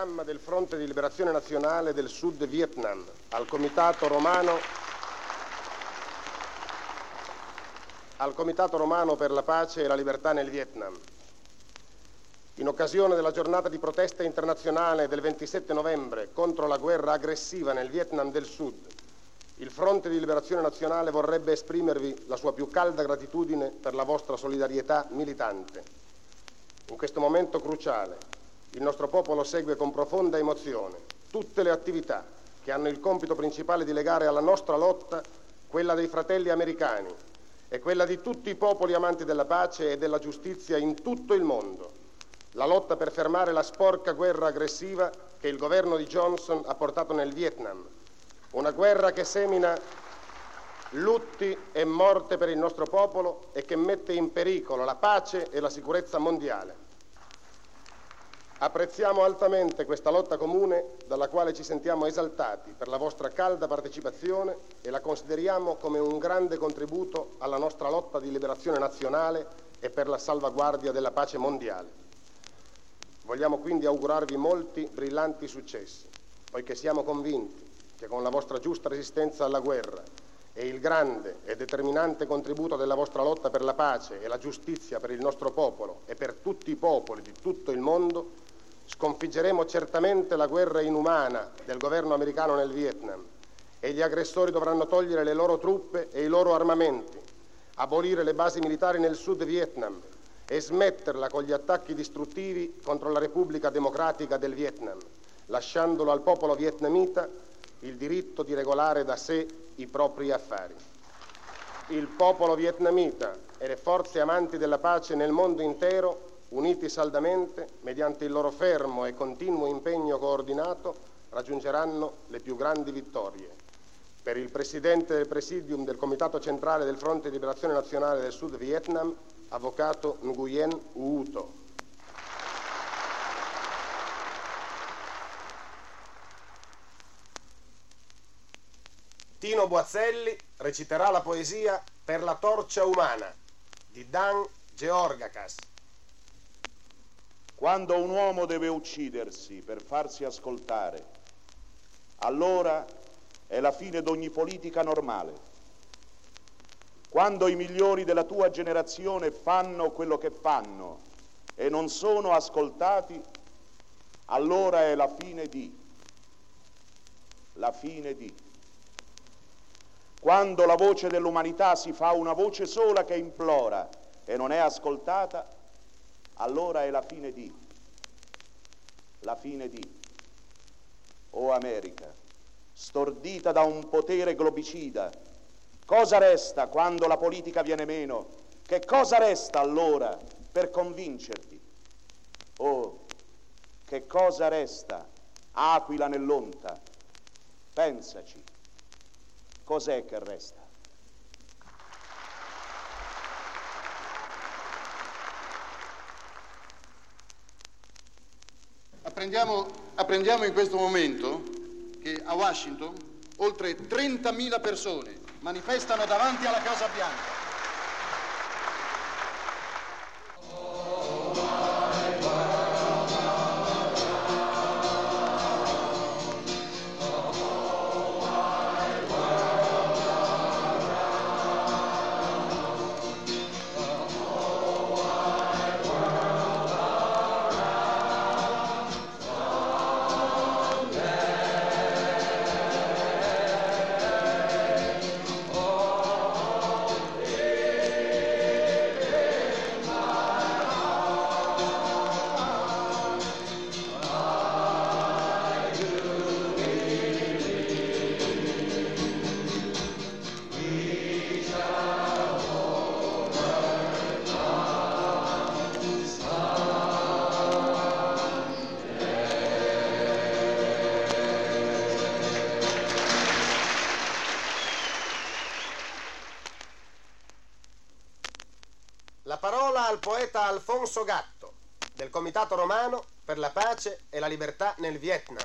programma del Fronte di Liberazione Nazionale del Sud Vietnam al Comitato Romano per la pace e la libertà nel Vietnam. In occasione della giornata di protesta internazionale del 27 novembre contro la guerra aggressiva nel Vietnam del Sud, il Fronte di Liberazione Nazionale vorrebbe esprimervi la sua più calda gratitudine per la vostra solidarietà militante. In questo momento cruciale, il nostro popolo segue con profonda emozione tutte le attività che hanno il compito principale di legare alla nostra lotta quella dei fratelli americani e quella di tutti i popoli amanti della pace e della giustizia in tutto il mondo. La lotta per fermare la sporca guerra aggressiva che il governo di Johnson ha portato nel Vietnam. Una guerra che semina lutti e morte per il nostro popolo e che mette in pericolo la pace e la sicurezza mondiale. Apprezziamo altamente questa lotta comune dalla quale ci sentiamo esaltati per la vostra calda partecipazione e la consideriamo come un grande contributo alla nostra lotta di liberazione nazionale e per la salvaguardia della pace mondiale. Vogliamo quindi augurarvi molti brillanti successi, poiché siamo convinti che con la vostra giusta resistenza alla guerra e il grande e determinante contributo della vostra lotta per la pace e la giustizia per il nostro popolo e per tutti i popoli di tutto il mondo, sconfiggeremo certamente la guerra inumana del governo americano nel Vietnam e gli aggressori dovranno togliere le loro truppe e i loro armamenti, abolire le basi militari nel Sud Vietnam e smetterla con gli attacchi distruttivi contro la Repubblica Democratica del Vietnam, lasciandolo al popolo vietnamita il diritto di regolare da sé i propri affari. Il popolo vietnamita e le forze amanti della pace nel mondo intero, uniti saldamente, mediante il loro fermo e continuo impegno coordinato, raggiungeranno le più grandi vittorie. Per il Presidente del Presidium del Comitato Centrale del Fronte di Liberazione Nazionale del Sud Vietnam, Avvocato Nguyen U Tho. Tino Boazzelli reciterà la poesia Per la torcia umana di Dan Georgakas. Quando un uomo deve uccidersi per farsi ascoltare, allora è la fine d'ogni politica normale. Quando i migliori della tua generazione fanno quello che fanno e non sono ascoltati, allora è la fine di. Quando la voce dell'umanità si fa una voce sola che implora e non è ascoltata, allora è la fine di. O America, stordita da un potere globicida, cosa resta quando la politica viene meno? Che cosa resta allora per convincerti? Oh, che cosa resta, aquila nell'onta? Pensaci, cos'è che resta? Apprendiamo in questo momento che a Washington oltre 30.000 persone manifestano davanti alla Casa Bianca. La parola al poeta Alfonso Gatto, del Comitato Romano per la pace e la libertà nel Vietnam.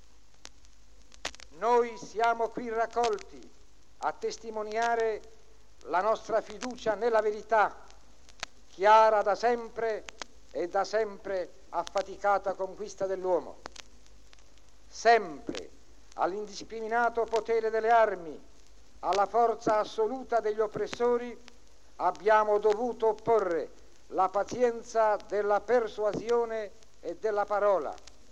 Noi siamo qui raccolti a testimoniare la nostra fiducia nella verità, chiara da sempre e da sempre affaticata conquista dell'uomo. sempre all'indiscriminato potere delle armi, alla forza assoluta degli oppressori, abbiamo dovuto opporre la pazienza della persuasione e della parola.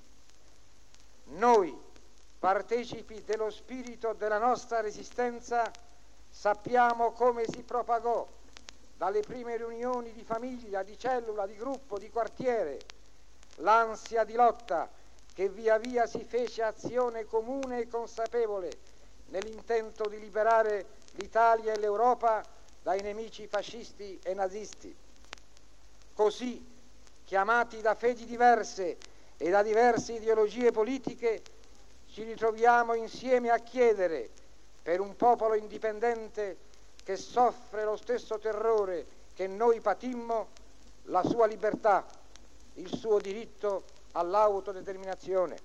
Noi, partecipi dello spirito della nostra resistenza, sappiamo come si propagò dalle prime riunioni di famiglia, di cellula, di gruppo, di quartiere, l'ansia di lotta che via via si fece azione comune e consapevole nell'intento di liberare l'Italia e l'Europa dai nemici fascisti e nazisti. Così, chiamati da fedi diverse e da diverse ideologie politiche, ci ritroviamo insieme a chiedere, per un popolo indipendente che soffre lo stesso terrore che noi patimmo, la sua libertà, il suo diritto all'autodeterminazione.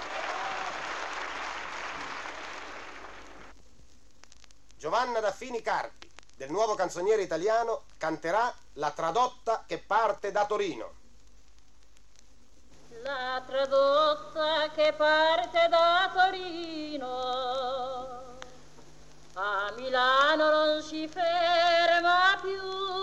Giovanna Daffini Carpi, del Nuovo Canzoniere Italiano, canterà La tradotta che parte da Torino. La tradotta che parte da Torino a Milano non si ferma più,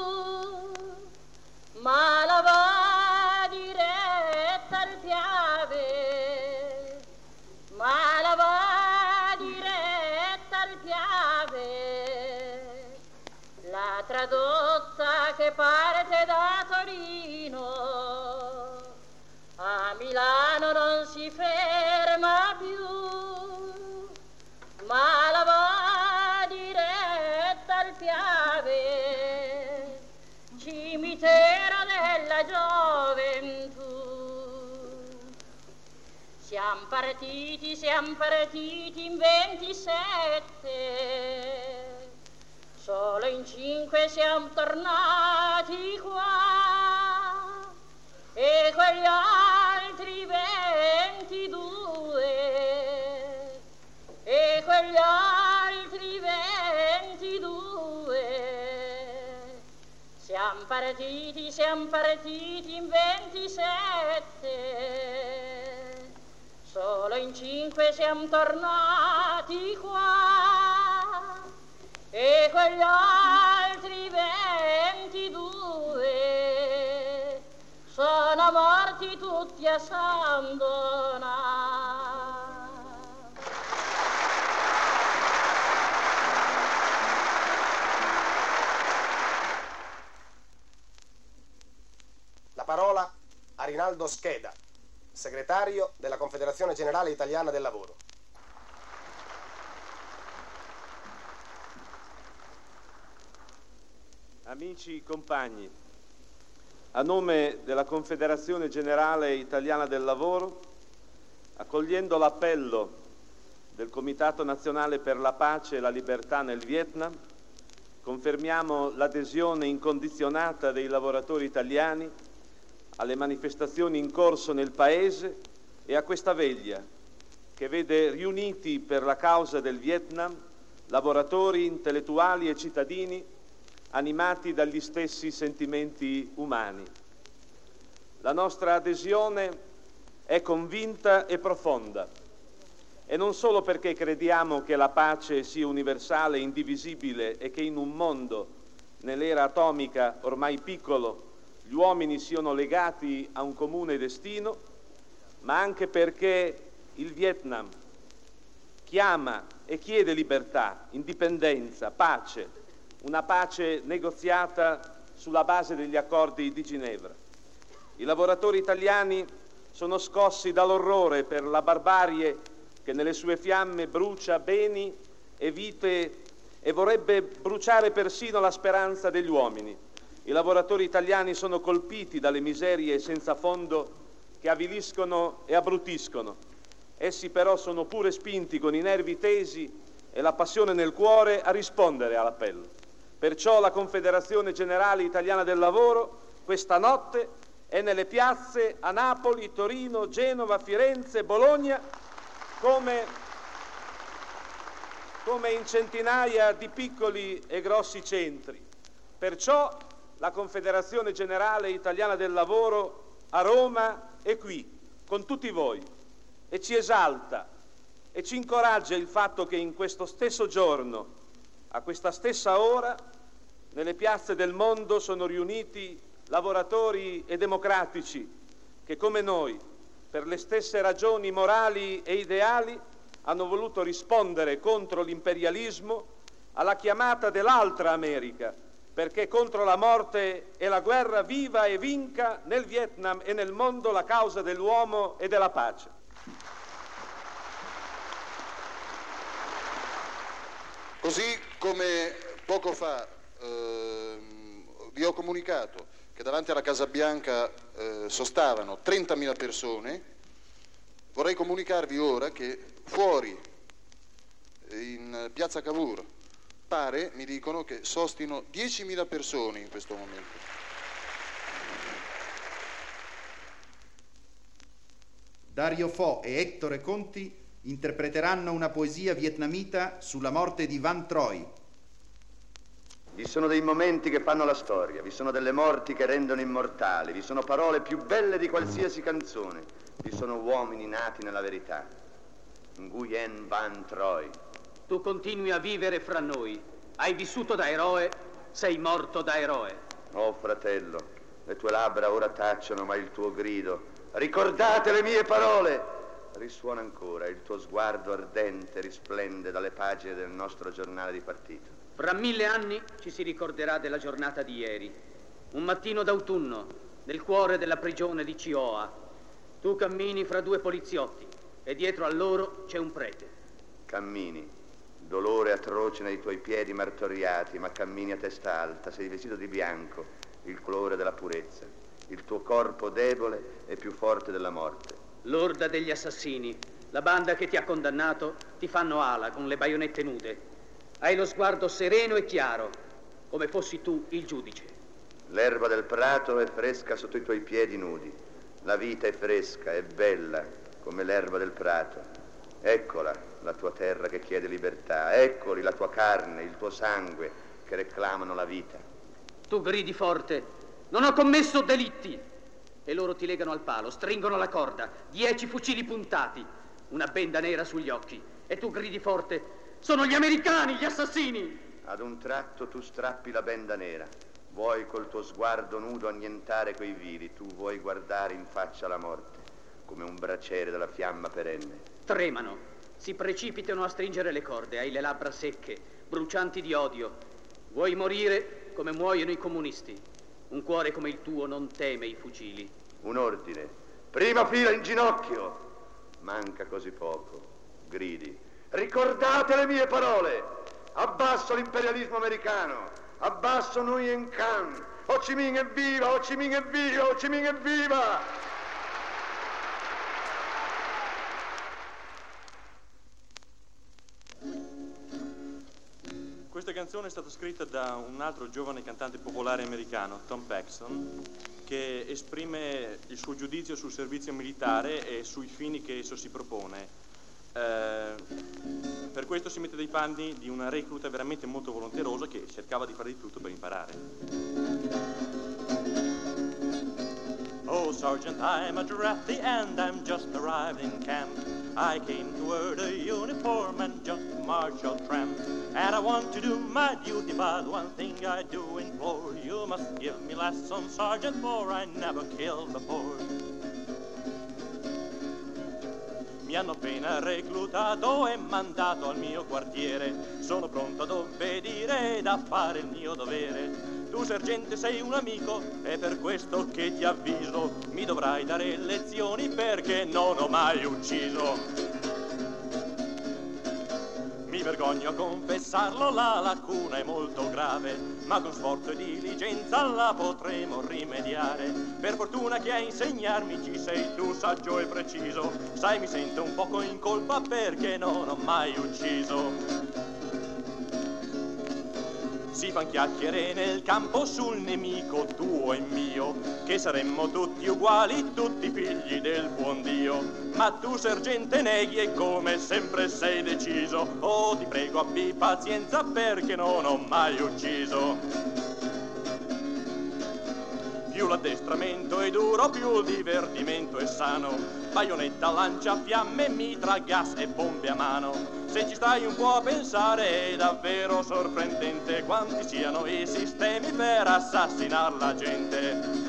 ma la va diretta al Piave, ma la va diretta al Piave. La tradotta che parte da Torino a Milano non si ferma più, ma la va diretta al Piave, cimitero della gioventù. Siamo partiti in 27, solo in 5 siamo tornati qua, e quegli altri 22, e quegli altri 22, siamo partiti in 27, solo in 5 siamo tornati qua, e quegli altri 22 sono morti tutti a San Donato. La parola a Rinaldo Scheda, segretario della Confederazione Generale Italiana del Lavoro. Amici compagni, a nome della Confederazione Generale Italiana del Lavoro, accogliendo l'appello del Comitato Nazionale per la Pace e la Libertà nel Vietnam, confermiamo l'adesione incondizionata dei lavoratori italiani alle manifestazioni in corso nel Paese e a questa veglia che vede riuniti per la causa del Vietnam lavoratori, intellettuali e cittadini animati dagli stessi sentimenti umani. La nostra adesione è convinta e profonda, e non solo perché crediamo che la pace sia universale e indivisibile e che in un mondo, nell'era atomica ormai piccolo, gli uomini siano legati a un comune destino, ma anche perché il Vietnam chiama e chiede libertà, indipendenza, pace, una pace negoziata sulla base degli accordi di Ginevra. I lavoratori italiani sono scossi dall'orrore per la barbarie che nelle sue fiamme brucia beni e vite e vorrebbe bruciare persino la speranza degli uomini. I lavoratori italiani sono colpiti dalle miserie senza fondo che avviliscono e abbrutiscono. Essi però sono pure spinti con i nervi tesi e la passione nel cuore a rispondere all'appello. Perciò la Confederazione Generale Italiana del Lavoro questa notte è nelle piazze a Napoli, Torino, Genova, Firenze, Bologna, come in centinaia di piccoli e grossi centri. Perciò la Confederazione Generale Italiana del Lavoro a Roma è qui, con tutti voi, e ci esalta e ci incoraggia il fatto che in questo stesso giorno, a questa stessa ora, nelle piazze del mondo sono riuniti lavoratori e democratici che, come noi, per le stesse ragioni morali e ideali, hanno voluto rispondere contro l'imperialismo alla chiamata dell'altra America, perché contro la morte e la guerra viva e vinca nel Vietnam e nel mondo la causa dell'uomo e della pace. Così come poco fa vi ho comunicato che davanti alla Casa Bianca sostavano 30.000 persone, vorrei comunicarvi ora che fuori in piazza Cavour pare, mi dicono, che sostino 10.000 persone in questo momento. Dario Fo e Ettore Conti interpreteranno una poesia vietnamita sulla morte di Van Troy. Vi sono dei momenti che fanno la storia, vi sono delle morti che rendono immortali, vi sono parole più belle di qualsiasi canzone, vi sono uomini nati nella verità. Nguyen Van Troy. Tu continui a vivere fra noi, hai vissuto da eroe, sei morto da eroe. Oh fratello, le tue labbra ora tacciono, ma il tuo grido, ricordate le mie parole, risuona ancora, il tuo sguardo ardente risplende dalle pagine del nostro giornale di partito. Fra 1000 anni ci si ricorderà della giornata di ieri, un mattino d'autunno, nel cuore della prigione di Chioa. Tu cammini fra due poliziotti e dietro a loro c'è un prete. Cammini, dolore atroce nei tuoi piedi martoriati, ma cammini a testa alta, sei vestito di bianco, il colore della purezza, il tuo corpo debole e più forte della morte. L'orda degli assassini, la banda che ti ha condannato, ti fanno ala con le baionette nude. Hai lo sguardo sereno e chiaro, come fossi tu il giudice. L'erba del prato è fresca sotto i tuoi piedi nudi. La vita è fresca, è bella, come l'erba del prato. Eccola, la tua terra che chiede libertà. Eccoli la tua carne, il tuo sangue, che reclamano la vita. Tu gridi forte, non ho commesso delitti. E loro ti legano al palo, stringono la corda, 10 fucili puntati, una benda nera sugli occhi. E tu gridi forte, sono gli americani, gli assassini! Ad un tratto tu strappi la benda nera. Vuoi col tuo sguardo nudo annientare quei vili. Tu vuoi guardare in faccia la morte, come un braciere della fiamma perenne. Tremano, si precipitano a stringere le corde, hai le labbra secche, brucianti di odio. Vuoi morire come muoiono i comunisti. Un cuore come il tuo non teme i fucili. Un ordine. Prima fila in ginocchio. Manca così poco. Gridi. Ricordate le mie parole. Abbasso l'imperialismo americano. Abbasso Nguyen Can. Ho Chi Minh è viva, Ho Chi Minh è viva, Ho Chi Minh è viva. Questa canzone è stata scritta da un altro giovane cantante popolare americano, Tom Paxton, che esprime il suo giudizio sul servizio militare e sui fini che esso si propone. Per questo si mette dei panni di una recluta veramente molto volonterosa che cercava di fare di tutto per imparare. Oh, Sergeant, I'm a drafty and I'm just arrived in camp. I came to wear the uniform and just marshal tramp. And I want to do my duty, but one thing I do implore. You must give me lessons, Sergeant, for I never killed before. Mi hanno appena reclutato e mandato al mio quartiere. Sono pronto ad obbedire ed a fare il mio dovere. Tu, sergente, sei un amico e per questo che ti avviso mi dovrai dare lezioni perché non ho mai ucciso. Mi vergogno a confessarlo, la lacuna è molto grave, ma con sforzo e diligenza la potremo rimediare. Per fortuna che a insegnarmi ci sei tu, saggio e preciso. Sai, mi sento un poco in colpa perché non ho mai ucciso. Si fan chiacchiere nel campo sul nemico tuo e mio, che saremmo tutti uguali, tutti figli del buon Dio. Ma tu, sergente, neghi e come sempre sei deciso. Oh, ti prego, abbi pazienza perché non ho mai ucciso. più l'addestramento è duro, più il divertimento è sano. Baionetta, lanciafiamme, mitra, gas e bombe a mano. Se ci stai un po' a pensare è davvero sorprendente quanti siano i sistemi per assassinare la gente.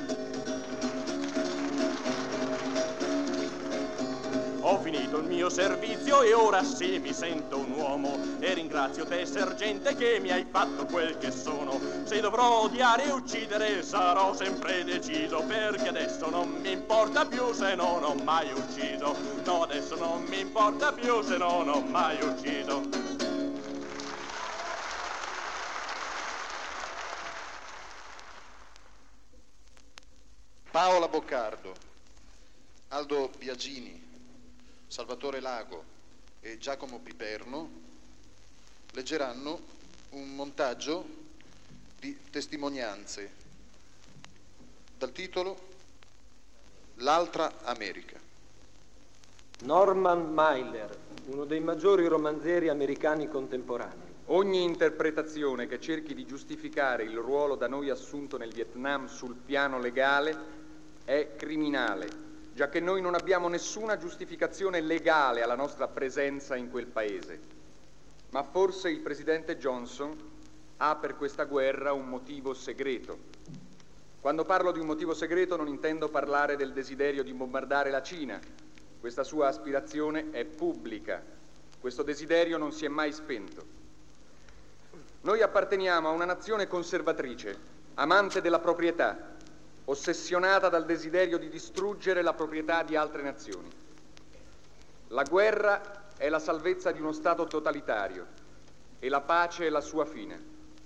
Ho finito il mio servizio e ora sì mi sento un uomo e ringrazio te sergente che mi hai fatto quel che sono. Se dovrò odiare e uccidere sarò sempre deciso, perché adesso non mi importa più se non ho mai ucciso. No, adesso non mi importa più se non ho mai ucciso. Paola Boccardo, Aldo Biagini, Salvatore Lago e Giacomo Piperno leggeranno un montaggio di testimonianze dal titolo L'altra America. Norman Mailer, uno dei maggiori romanzieri americani contemporanei. Ogni interpretazione che cerchi di giustificare il ruolo da noi assunto nel Vietnam sul piano legale è criminale, giacché noi non abbiamo nessuna giustificazione legale alla nostra presenza in quel paese. Ma forse il presidente Johnson ha per questa guerra un motivo segreto. Quando parlo di un motivo segreto non intendo parlare del desiderio di bombardare la Cina. Questa sua aspirazione è pubblica. Questo desiderio non si è mai spento. Noi apparteniamo a una nazione conservatrice, amante della proprietà, ossessionata dal desiderio di distruggere la proprietà di altre nazioni. La guerra è la salvezza di uno Stato totalitario e la pace è la sua fine.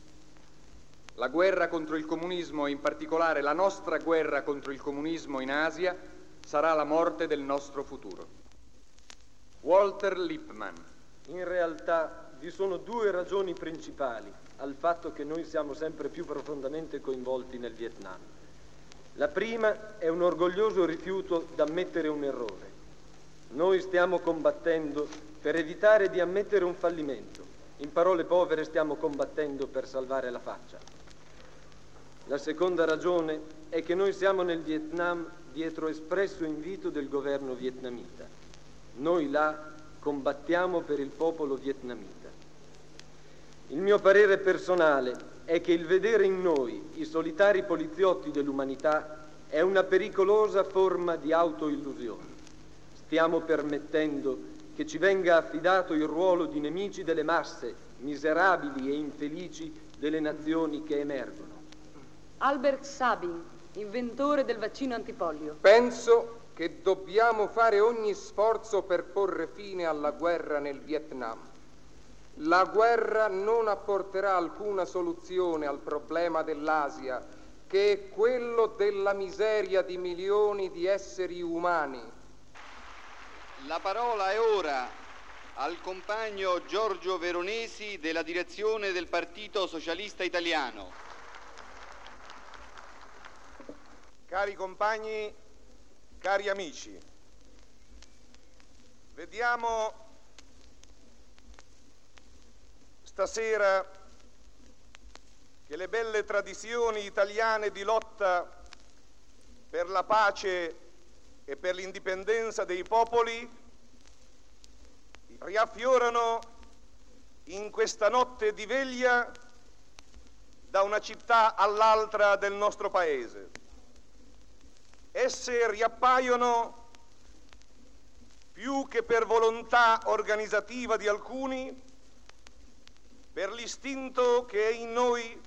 La guerra contro il comunismo, e in particolare la nostra guerra contro il comunismo in Asia, sarà la morte del nostro futuro. Walter Lippmann. In realtà vi sono due ragioni principali al fatto che noi siamo sempre più profondamente coinvolti nel Vietnam. La prima è un orgoglioso rifiuto d'ammettere un errore. Noi stiamo combattendo per evitare di ammettere un fallimento. In parole povere, stiamo combattendo per salvare la faccia. La seconda ragione è che noi siamo nel Vietnam dietro espresso invito del governo vietnamita. Noi là combattiamo per il popolo vietnamita. Il mio parere personale è che il vedere in noi i solitari poliziotti dell'umanità è una pericolosa forma di autoillusione. Stiamo permettendo che ci venga affidato il ruolo di nemici delle masse, miserabili e infelici delle nazioni che emergono. Albert Sabin, inventore del vaccino antipolio. Penso che dobbiamo fare ogni sforzo per porre fine alla guerra nel Vietnam. La guerra non apporterà alcuna soluzione al problema dell'Asia, che è quello della miseria di milioni di esseri umani. La parola è ora al compagno Giorgio Veronesi della direzione del Partito Socialista Italiano. Cari compagni, cari amici, vediamo stasera che le belle tradizioni italiane di lotta per la pace e per l'indipendenza dei popoli riaffiorano in questa notte di veglia da una città all'altra del nostro paese. Esse riappaiono più che per volontà organizzativa di alcuni, per l'istinto che è in noi,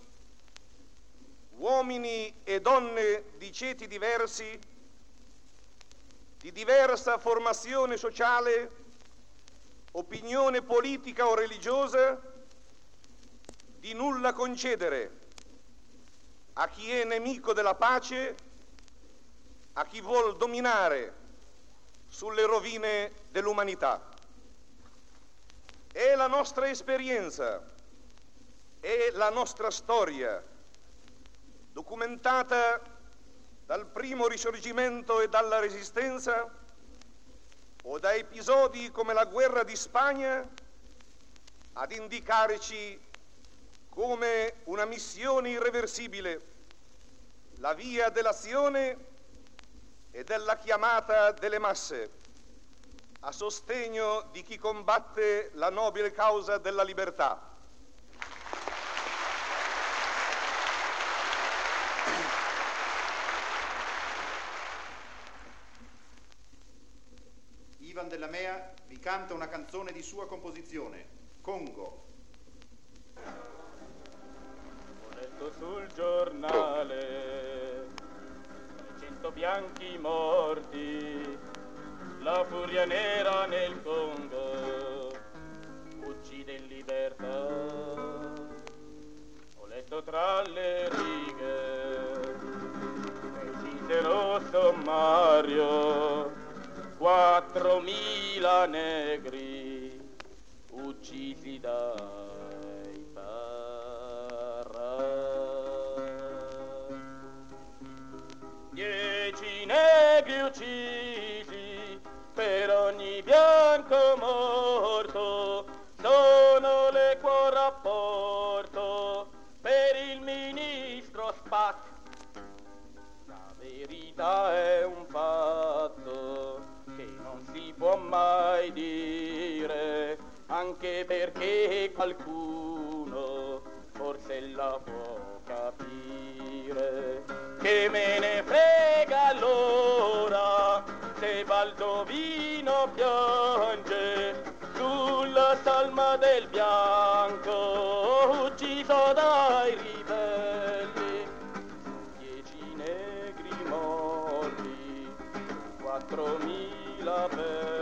uomini e donne di ceti diversi, di diversa formazione sociale, opinione politica o religiosa, di nulla concedere a chi è nemico della pace, a chi vuol dominare sulle rovine dell'umanità. È la nostra esperienza, è la nostra storia, documentata dal primo risorgimento e dalla Resistenza, o da episodi come la guerra di Spagna, ad indicarci come una missione irreversibile la via dell'azione e della chiamata delle masse a sostegno di chi combatte la nobile causa della libertà. Ivan Della Mea vi canta una canzone di sua composizione, Congo. Ho letto sul giornale 300 bianchi morti, la furia nera nel Congo uccide in libertà. Ho letto tra le righe nel misero sommario 4.000 negri uccisi dai parà. 10 negri uccisi per ogni bianco morto, sono l'equo rapporto per il ministro Spack. La verità è un fatto che non si può mai dire, anche perché qualcuno forse la può capire. Che me ne frega allora se Baldovino piange sulla salma del bianco ucciso dai ribelli. 10 negri morti, 4.000 per